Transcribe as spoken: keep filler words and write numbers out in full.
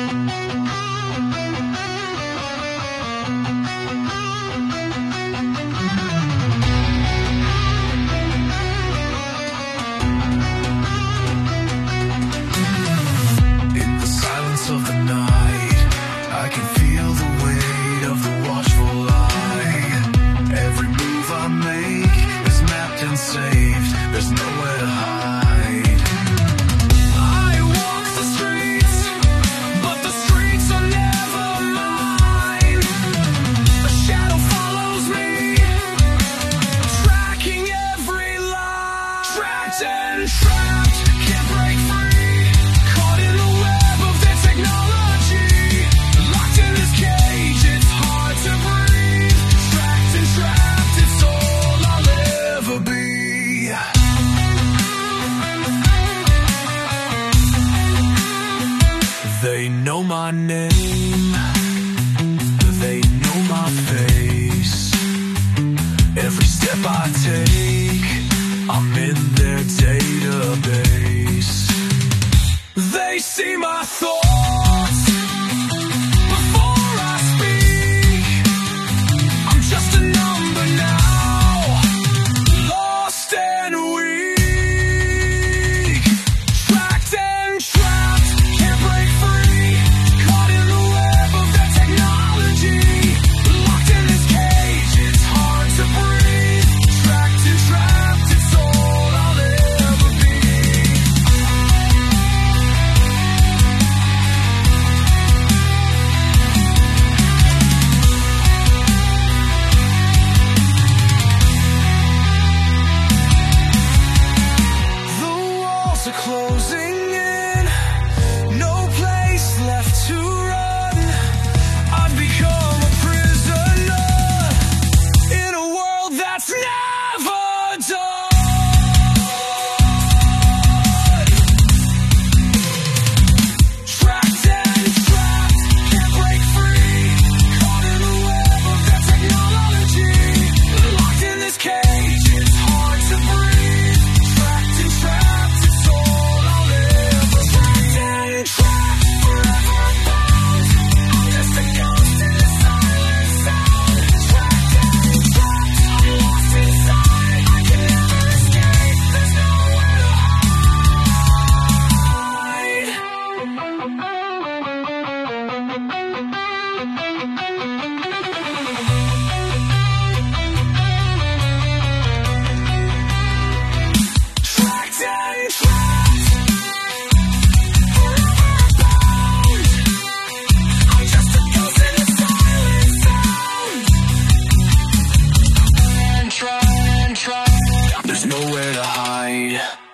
Of the night, I can feel the weight of the watchful eye. Every move I make is mapped and saved. There's nowhere to hide. I walk the streets, but the streets are never mine. A shadow follows me, tracking every line. Trapped and trapped, can't break free. Caught in the web of their technology. Locked in this cage, it's hard to breathe. Tracked and trapped, it's all I'll ever be. They know my name, they know my face. Every step I take, I'm in their database. They see my thoughts before I speak. I'm just a number now, lost and weak. Tracked and trapped, can't break free. Caught in the web of their technology. Locked in this cage, it's hard to breathe. Tracked and trapped, it's all I'll ever be. The walls are closing in, no place left to run. I've become a prisoner in a world that's never done. Trapped and trapped, can't break free. Caught in the web of their technology. Locked in this cage, it's hard to breathe. Tracked and trapped, it's all I'll ever. Trapped and trapped, forever bound. I'm just a ghost in a silent sound. Trapped and trapped, I'm lost inside. I can never escape, there's nowhere to hide. Tracked and trapped, forever bound. I'm just a ghost in a silent sound. And try and try, there's nowhere to hide.